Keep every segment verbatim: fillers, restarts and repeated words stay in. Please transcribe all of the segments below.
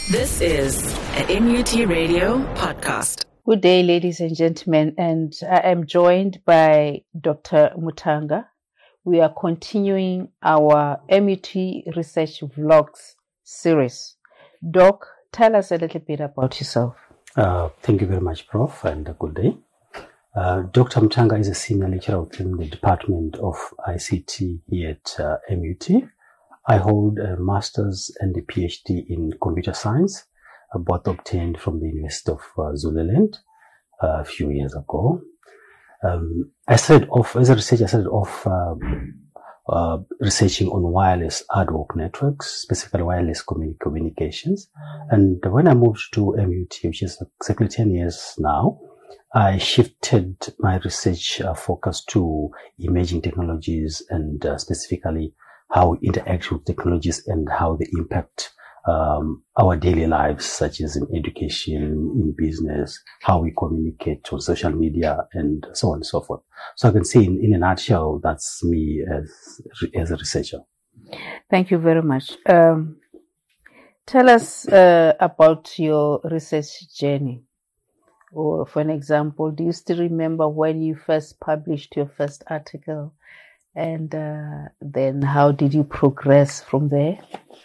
This is an M U T Radio podcast. Good day, ladies and gentlemen, and I am joined by Doctor Muthanga. We are continuing our M U T Research Vlogs series. Doc, tell us a little bit about yourself. Uh, thank you very much, Professor, and a good day. Uh, Doctor Muthanga is a senior lecturer within the Department of I C T here at uh, M U T. I hold a master's and a PhD in computer science, uh, both obtained from the University of uh, Zululand uh, a few years ago. Um, I started off, as a researcher, I started off uh, uh, researching on wireless ad hoc networks, specifically wireless communi- communications. And when I moved to M U T, which is exactly ten years now, I shifted my research uh, focus to emerging technologies and uh, specifically how we interact with technologies and how they impact um, our daily lives, such as in education, in business, how we communicate on social media, and so on and so forth. So I can say in, in a nutshell, that's me as, as a researcher. Thank you very much. Um, tell us uh, about your research journey. Or for an example, do you still remember when you first published your first article? And uh, then how did you progress from there?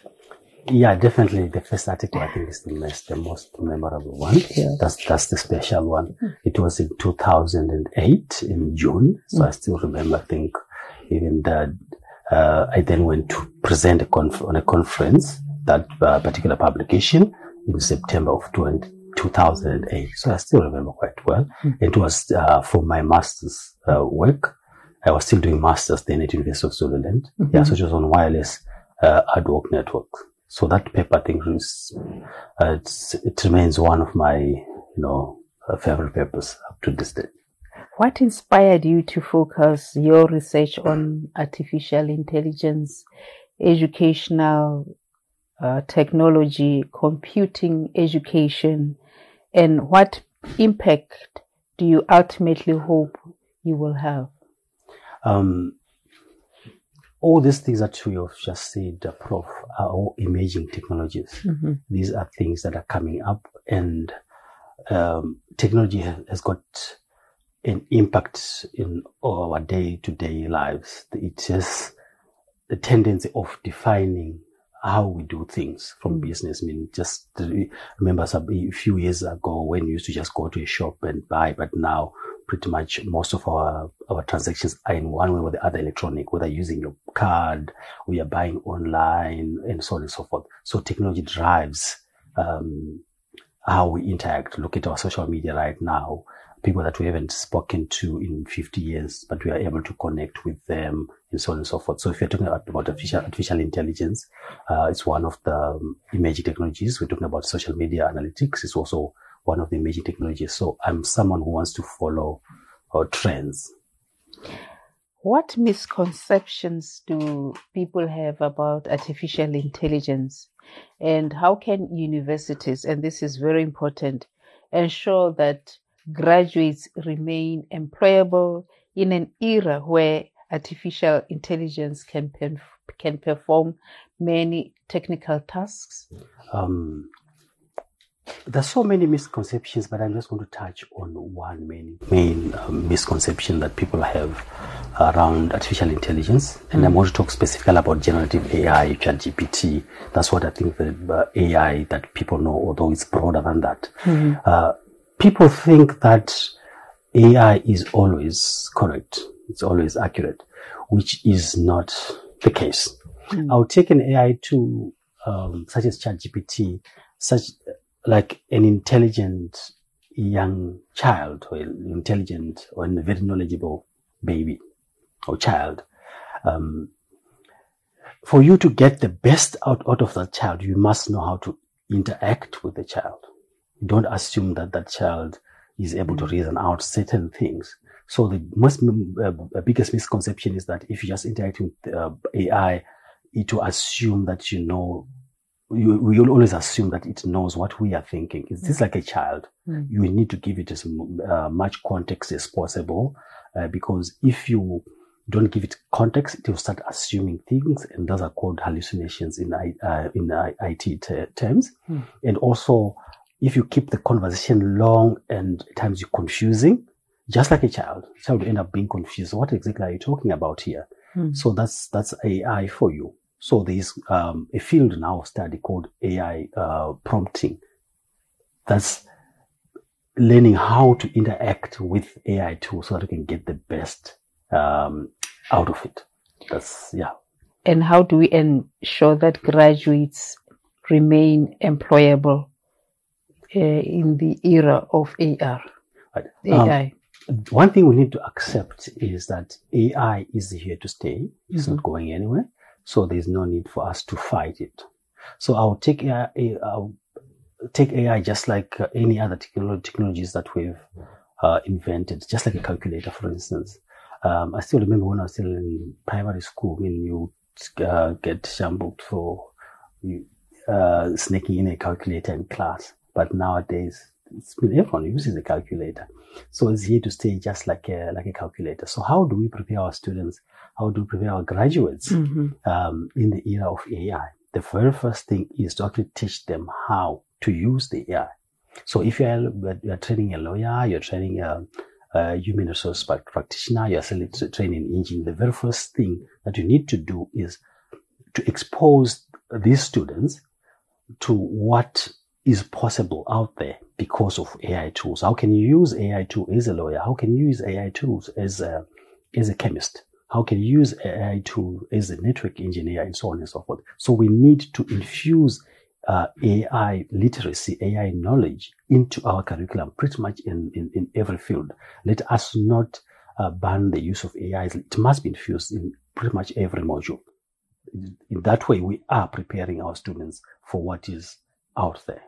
Yeah, definitely. The first article, I think, is the most, the most memorable one. Yeah. That's that's the special one. Mm. It was in two thousand eight in June. So mm. I still remember, I think, even that uh, I then went to present a conf- on a conference, that uh, particular publication, in September of two thousand eight. So I still remember quite well. Mm. It was uh, for my master's uh, work. I was still doing masters then at University of Zululand. Mm-hmm. Yeah, so it was on wireless uh, ad hoc network. So that paper, I think, is, uh, it's, it remains one of my, you know, uh, favorite papers up to this day. What inspired you to focus your research on artificial intelligence, educational uh, technology, computing education, and what impact do you ultimately hope you will have? Um, all these things that you have just said, uh, Prof, are all emerging technologies. Mm-hmm. These are things that are coming up, and um, technology has, has got an impact in our day-to-day lives. It has the tendency of defining how we do things from mm-hmm. business. I mean, just remember some, a few years ago when you used to just go to a shop and buy, but now pretty much most of our, our transactions are in one way or the other electronic, whether using your card, or you're buying online, and so on and so forth. So technology drives um, how we interact. Look at our social media right now. People that we haven't spoken to in fifty years, but we are able to connect with them, and so on and so forth. So if you're talking about, about artificial, artificial intelligence, uh, it's one of the um, emerging technologies. We're talking about social media analytics. It's also one of the emerging technologies. So I'm someone who wants to follow uh, trends. What misconceptions do people have about artificial intelligence? And how can universities, and this is very important, ensure that graduates remain employable in an era where artificial intelligence can perf- can perform many technical tasks? Um, There's so many misconceptions, but I'm just going to touch on one main main um, misconception that people have around artificial intelligence. And mm. I'm going to talk specifically about generative A I, ChatGPT. That's what I think the uh, A I that people know, although it's broader than that. Mm. Uh, people think that A I is always correct. It's always accurate, which is not the case. Mm. I'll take an A I tool um, such as ChatGPT, such like an intelligent young child, or intelligent or a very knowledgeable baby or child. Um, for you to get the best out, out of that child, you must know how to interact with the child. Don't assume that that child is able to reason out certain things. So the most uh, biggest misconception is that if you just interact with uh, A I, it will assume that you know. You, we will always assume that it knows what we are thinking. It's just like a child. Mm. You need to give it as uh, much context as possible, uh, because if you don't give it context, it will start assuming things, and those are called hallucinations in I, uh, in I T t- terms. Mm. And also, if you keep the conversation long and at times you're confusing, just like a child, a child will end up being confused. What exactly are you talking about here? Mm. So that's that's A I for you. So there's um, a field now of study called A I uh, prompting. That's learning how to interact with A I tools so that you can get the best um, out of it. That's, yeah. And how do we ensure that graduates remain employable uh, in the era of A R? Right. A I. Um, one thing we need to accept is that A I is here to stay. It's mm-hmm. not going anywhere. So there's no need for us to fight it. So I'll take A I, I'll take A I just like uh, any other technolo- technologies that we've uh, invented, just like a calculator, for instance. Um, I still remember when I was still in primary school, I mean, you uh, get shambled for you, uh, sneaking in a calculator in class. But nowadays, it's been everyone uses a calculator. So it's here to stay just like a, like a calculator. So how do we prepare our students? How do we prepare our graduates mm-hmm. um, in the era of A I? The very first thing is to actually teach them how to use the A I. So if you're, you're training a lawyer, you're training a, a human resource practitioner, you're training an engineer, the very first thing that you need to do is to expose these students to what is possible out there because of A I tools. How can you use A I tool as a lawyer? How can you use A I tools as a, as a chemist? How can you use A I tool as a network engineer, and so on and so forth? So we need to infuse uh, A I literacy, A I knowledge into our curriculum pretty much in, in, in every field. Let us not uh, ban the use of A I. It must be infused in pretty much every module. In that way, we are preparing our students for what is out there.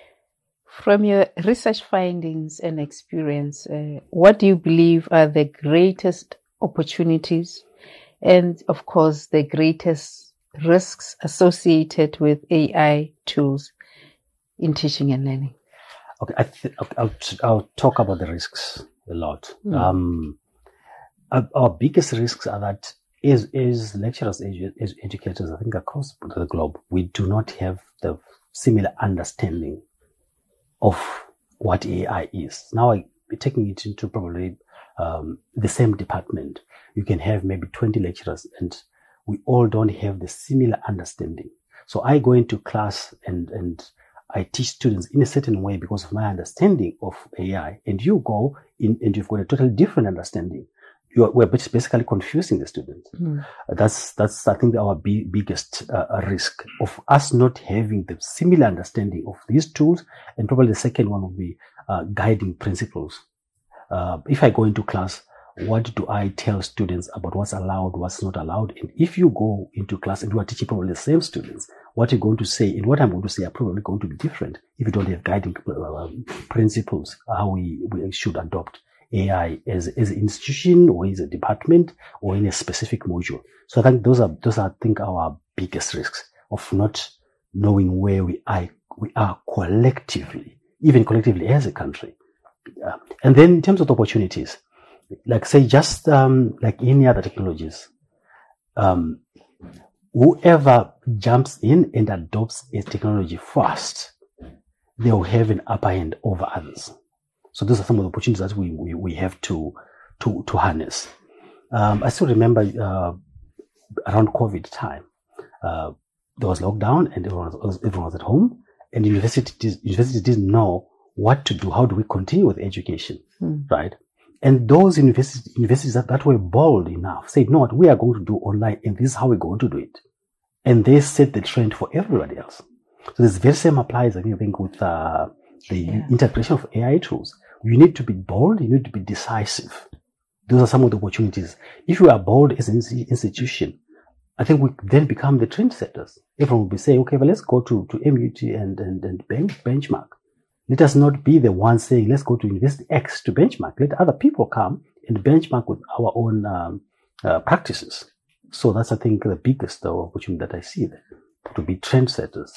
From your research findings and experience, uh, what do you believe are the greatest opportunities and, of course, the greatest risks associated with A I tools in teaching and learning? Okay, I th- I'll, I'll talk about the risks a lot. Mm. Um, our, our biggest risks are that as, as lecturers, as, as educators, I think across the globe, we do not have the similar understanding of what A I is. Now I'm taking it into probably um, the same department. You can have maybe twenty lecturers and we all don't have the similar understanding. So I go into class and, and I teach students in a certain way because of my understanding of A I, and you go in and you've got a totally different understanding. You're, we're basically confusing the students. Mm. Uh, that's, that's, I think, our b- biggest uh, risk of us not having the similar understanding of these tools. And probably the second one would be uh, guiding principles. Uh, if I go into class, what do I tell students about what's allowed, what's not allowed? And if you go into class and you are teaching probably the same students, what you're going to say and what I'm going to say are probably going to be different if you don't have guiding uh, principles, how we, we should adopt A I as, as an institution or as a department or in a specific module. So I think those are, those are, I think, our biggest risks of not knowing where we are, we are collectively, even collectively as a country. Uh, and then in terms of the opportunities, like say just, um, like any other technologies, um, whoever jumps in and adopts a technology first, they will have an upper hand over others. So those are some of the opportunities that we, we, we have to, to, to harness. Um, I still remember, uh, around COVID time, uh, there was lockdown and everyone was, everyone was at home, and universities, universities didn't know what to do. How do we continue with education? Mm. Right? And those universities, universities that, that were bold enough said, no, what we are going to do online, and this is how we're going to do it. And they set the trend for everybody else. So this very same applies, I think, with, uh, the yeah. integration of A I tools. You need to be bold. You need to be decisive. Those are some of the opportunities. If you are bold as an institution, I think we then become the trendsetters. Everyone will be saying, okay, well, let's go to, to M U T and, and, and bench, benchmark. Let us not be the ones saying, let's go to University X to benchmark. Let other people come and benchmark with our own um, uh, practices. So that's, I think, the biggest uh, opportunity that I see there, to be trendsetters.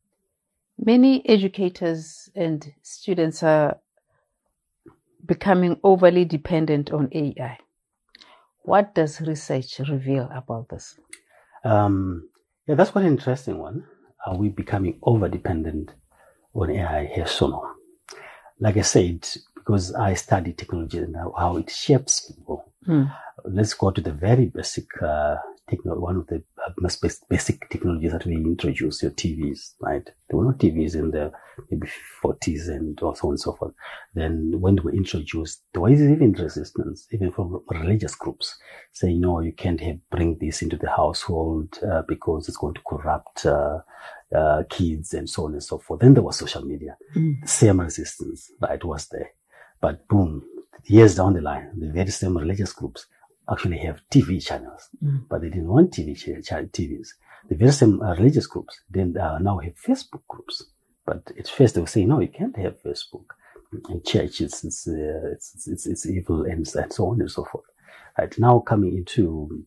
Many educators and students are becoming overly dependent on A I. What does research reveal about this? Um, yeah, that's quite an interesting one. Are we becoming over-dependent on A I, yes or no? Like I said, because I study technology and how it shapes people, Hmm. let's go to the very basic uh, techno. One of the most basic technologies that we introduced, your T Vs, right? There were no T Vs in the maybe forties and so on and so forth. Then when they were introduced, there was even resistance, even from religious groups, saying, no, you can't have, bring this into the household uh, because it's going to corrupt uh, uh, kids and so on and so forth. Then there was social media. Mm. Same resistance, right, was there. But boom, years down the line, the very same religious groups actually have T V channels, Mm. but they didn't want T V ch- ch- T Vs. The very same uh, religious groups then uh, now have Facebook groups. But at first they were saying, no, you can't have Facebook. In church, it's it's, uh, it's it's it's evil and, and so on and so forth. Right now, coming into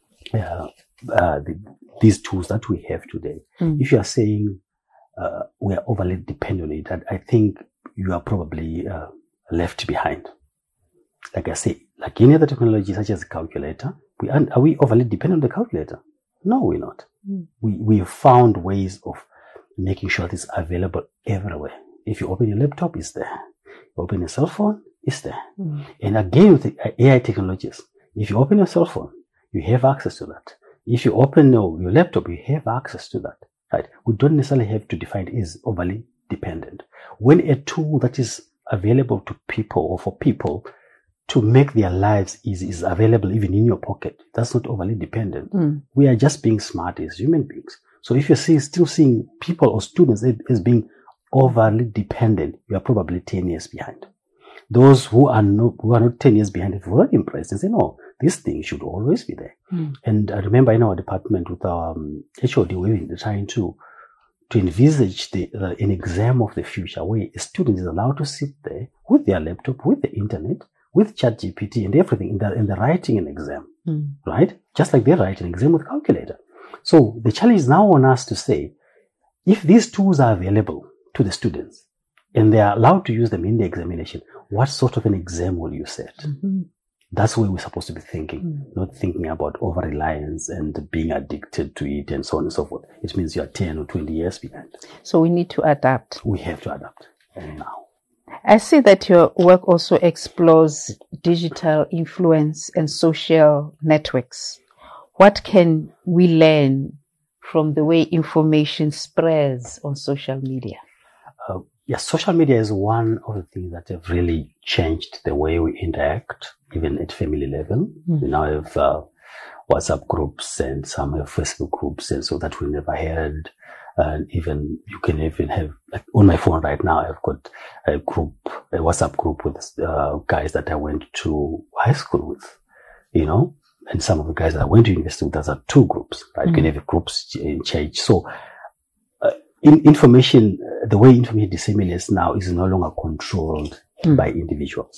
uh, uh, the, these tools that we have today, Mm. if you are saying uh, we are overly dependent on it, I, I think you are probably uh, left behind. Like I say, like any other technology, such as a calculator, we are, are we overly dependent on the calculator? No, we're not. Mm. We we have found ways of making sure it's available everywhere. If you open your laptop, it's there. You open your cell phone, it's there. Mm. And again, with the A I technologies, if you open your cell phone, you have access to that. If you open your, your laptop, you have access to that. Right? We don't necessarily have to define it as overly dependent. When a tool that is available to people or for people to make their lives easy is available even in your pocket, that's not overly dependent. Mm. We are just being smart as human beings. So if you're see, still seeing people or students as, as being overly dependent, you are probably ten years behind. Those who are not, who are not ten years behind have already impressed and say, no, this thing should always be there. Mm. And I remember in our department with our um, H O D, we were trying to to envisage the, uh, an exam of the future where a student is allowed to sit there with their laptop, with the internet, with ChatGPT and everything, in the, in the writing an exam, Mm. right? Just like they write an exam with calculator. So the challenge is now on us to say, if these tools are available to the students and they are allowed to use them in the examination, what sort of an exam will you set? Mm-hmm. That's where we're supposed to be thinking, Mm. not thinking about over-reliance and being addicted to it and so on and so forth. It means you are ten or twenty years behind. So we need to adapt. We have to adapt. And now. I see that your work also explores digital influence and social networks. What can we learn from the way information spreads on social media? Uh, yeah, social media is one of the things that have really changed the way we interact, even at family level. Mm. We now have uh, WhatsApp groups and some have Facebook groups, and so that we never had. And even you can even have, like on my phone right now, I've got a group, a WhatsApp group with uh, guys that I went to high school with, you know, and some of the guys that I went to university with, those are two groups, right? Mm. You can have groups in church. So uh, in information, uh, the way information disseminates now is no longer controlled Mm. by individuals.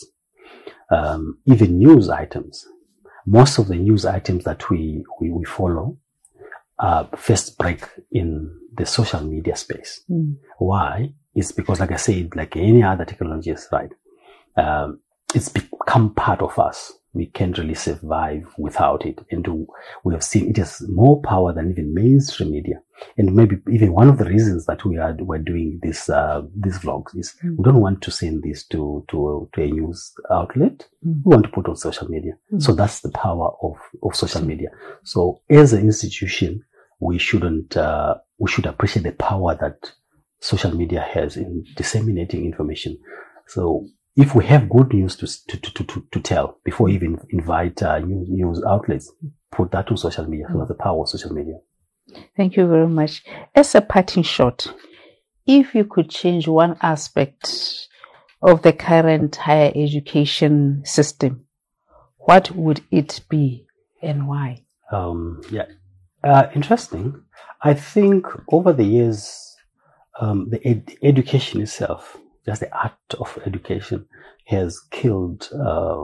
Um, even news items, most of the news items that we, we, we follow uh, first break in the social media space. Mm. Why? It's because, like I said, like any other technologies, right? Um, it's become part of us. We can't really survive without it. And to, we have seen it has more power than even mainstream media. And maybe even one of the reasons that we are we're doing this uh, these vlogs is Mm. we don't want to send this to to to a news outlet. Mm. We want to put on social media. Mm. So that's the power of of social media. So as an institution, we shouldn't uh, we should appreciate the power that social media has in disseminating information. So if we have good news to to to to, to tell before we even invite uh, news, news outlets, put that on social media. So that's the power of social media. Thank you very much. As a parting shot, if you could change one aspect of the current higher education system, what would it be and why? Um, yeah, uh, interesting. I think over the years, um, the ed- education itself, just the art of education, has killed uh,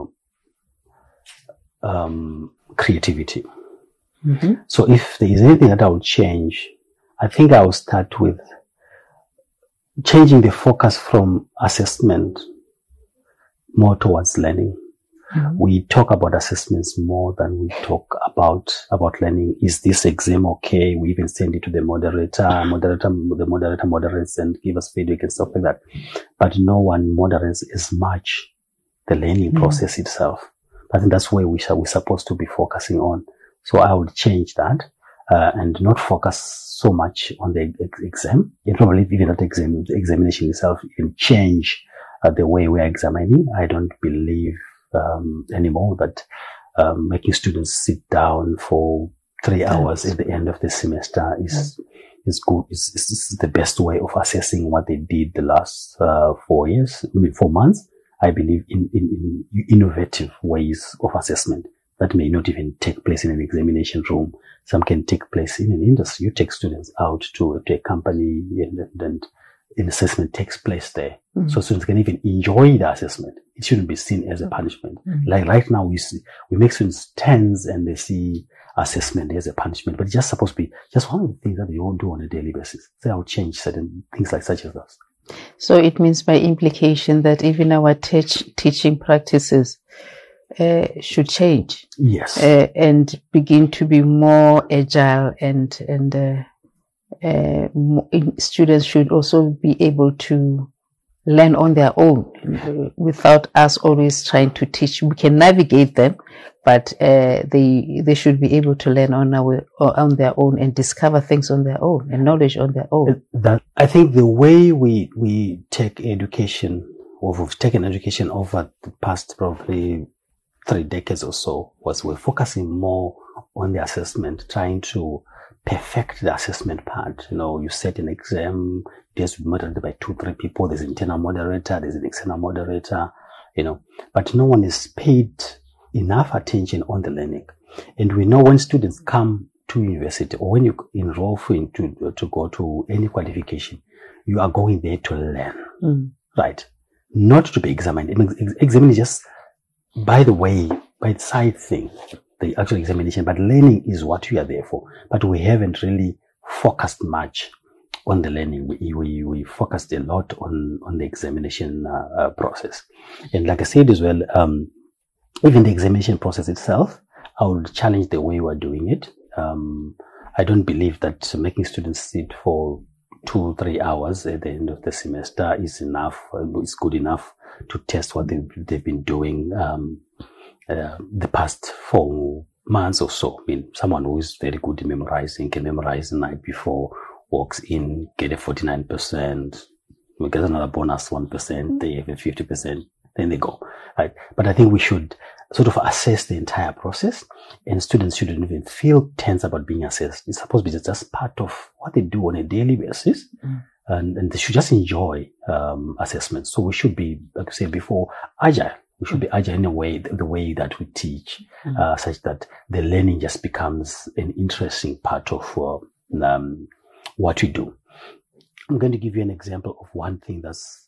um, creativity. Mm-hmm. So if there is anything that I would change, I think I will start with changing the focus from assessment more towards learning. Mm-hmm. We talk about assessments more than we talk about, about learning. Is this exam okay? We even send it to the moderator, moderator, the moderator moderates and give us feedback and stuff like that. But no one moderates as much the learning mm-hmm. process itself. I think that's where we shall, we're supposed to be focusing on. So I would change that, uh, and not focus so much on the ex- exam. And probably even that exam, the examination itself, even change uh, the way we're examining. I don't believe, um, anymore that, um, making students sit down for three hours at the end of the semester is, mm-hmm. is good. Is, is the best way of assessing what they did the last, uh, four years, I mean, four months. I believe in, in, in innovative ways of assessment that may not even take place in an examination room. Some can take place in an industry. You take students out to, to a company and, and an assessment takes place there. Mm-hmm. So students can even enjoy the assessment. It shouldn't be seen as a punishment. Mm-hmm. Like right now we see, we make students tens and they see assessment as a punishment, but it's just supposed to be just one of the things that they all do on a daily basis. So I'll change certain things like such as those. So it means by implication that even our teach, teaching practices uh, should change. Yes. Uh, and begin to be more agile and, and uh, uh, more, students should also be able to learn on their own uh, without us always trying to teach. We can navigate them, but uh, they they should be able to learn on our on their own and discover things on their own and knowledge on their own. That I think the way we we take education, or we've taken education over the past probably three decades or so, was we're focusing more on the assessment, trying to perfect the assessment part. You know, you set an exam, it has to be moderated by two, three people. There's an internal moderator, there's an external moderator, you know, but no one is paid enough attention on the learning. And we know when students come to university or when you enroll in to, to go to any qualification, you are going there to learn, mm. right? Not to be examined. Examination is just, by the way, by the side thing, the actual examination, but learning is what we are there for. But we haven't really focused much on the learning. We, we, we focused a lot on, on the examination uh, uh, process. And like I said as well, um, even the examination process itself, I would challenge the way we're doing it. Um, I don't believe that making students sit for two, three hours at the end of the semester is enough, uh, is good enough to test what they've, they've been doing, um, uh, the past four months or so. I mean, someone who is very good in memorizing can memorize the night before, walks in, get a forty-nine percent, we get another bonus one percent, they have a fifty percent, then they go, right? But I think we should sort of assess the entire process, and students shouldn't even feel tense about being assessed. It's supposed to be just part of what they do on a daily basis, mm. and, and they should just enjoy um, assessment. So we should be, like I said before, agile. We should be agile in a way, the, the way that we teach, mm. uh, such that the learning just becomes an interesting part of uh, um, what we do. I'm going to give you an example of one thing that's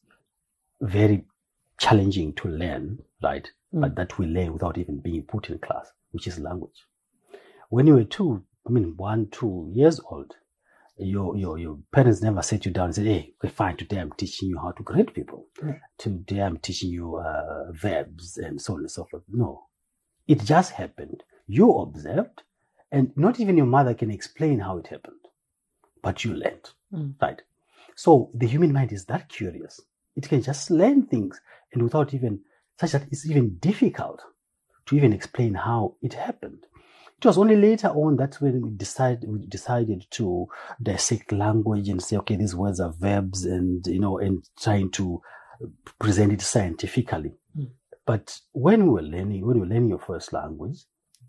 very challenging to learn, right? Mm. But that we learn without even being put in class, which is language. When you were two, I mean, one, two years old, your, your, your parents never sat you down and said, hey, okay, fine, today I'm teaching you how to grade people. Mm. Today I'm teaching you, uh, verbs and so on and so forth. No, it just happened. You observed, and not even your mother can explain how it happened, but you learned, mm. right? So the human mind is that curious. It can just learn things, and without even, such that it's even difficult to even explain how it happened. It was only later on that when we decided, we decided to dissect language and say, okay, these words are verbs, and, you know, and trying to present it scientifically. Mm. But when we were learning, when we were learning your first language,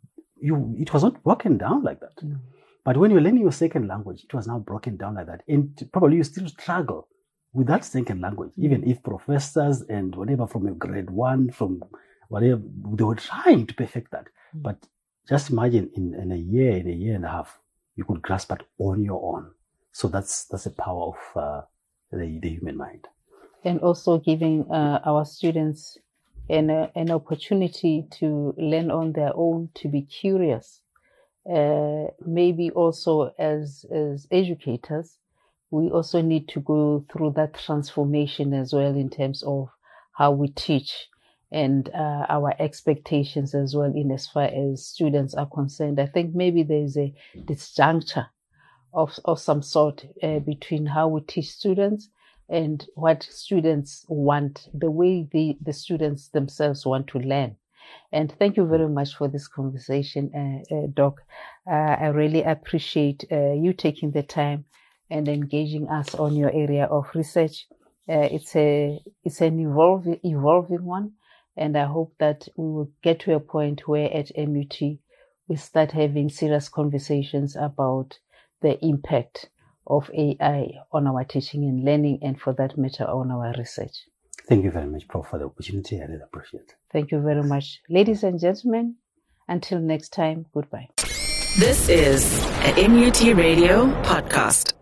you, it was not broken down like that. Mm. But when you're learning your second language, it was now broken down like that. And probably you still struggle with that second language, even if professors and whatever from your grade one, from whatever, they were trying to perfect that. Mm. But just imagine in, in a year, in a year and a half, you could grasp it on your own. So that's that's the power of uh, the, the human mind. And also giving uh, our students an, uh, an opportunity to learn on their own, to be curious. Uh, maybe also as as educators, we also need to go through that transformation as well in terms of how we teach and uh, our expectations as well in as far as students are concerned. I think maybe there's a disjuncture of, of some sort uh, between how we teach students and what students want, the way the, the students themselves want to learn. And thank you very much for this conversation, uh, uh, Doc. Uh, I really appreciate uh, you taking the time and engaging us on your area of research. Uh, it's a it's an evolving evolving one, and I hope that we will get to a point where at M U T we start having serious conversations about the impact of A I on our teaching and learning, and for that matter, on our research. Thank you very much, Prof, for the opportunity. I really appreciate it. Thank you very much. Ladies and gentlemen, until next time, goodbye. This is an M U T Radio podcast.